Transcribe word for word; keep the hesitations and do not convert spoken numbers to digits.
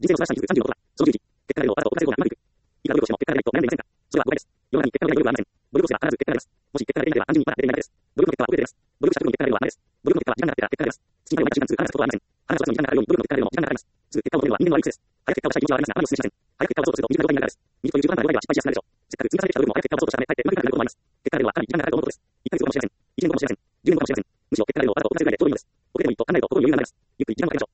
人生の素晴らしさに気づくさんじゅうの男は、そのじゅういち、結果が出ると、あなたと同じ成功がうまくいく。いくら努力しても結果が出ないと悩んでいませんか？それは誤解です。世の中に結果の出ない努力はありません。努力をすれば必ず結果が出ます。もし結果が出ないならば単純にまだ出ていないだけです。努力の結果は後で出ます。努力した時に結果が出るのは前です。努力の結果は時間がかかってから結果が出ます。月まで毎日時間通過話すことはありません。話すことは時間がかかるように努力の結果が出るのも時間がかかります。すぐ結果を求めるのは人間の悪い癖です。早く結果をしたい気持ちはありますが、あまりお勧めしません。早く結果を出そうとすると短い状態になるからです。短い中途半端な状態は失敗しやすくなるでしょう。せっかく積み重ねてきた努力も早く結果を出そうとしたため、かえってうまくいかなくなることもあります。結果が出るのはかなり時間がかかると思うことです。いっかげつごかもしれません。いちねんごかもしれません。じゅうねんごかもしれません。むしろ結果が出るとあなたと同じぐらいでちょうどいいのです。遅れてもいいと考えると心に余裕が生まれます。ゆっくり時間をかけましょう。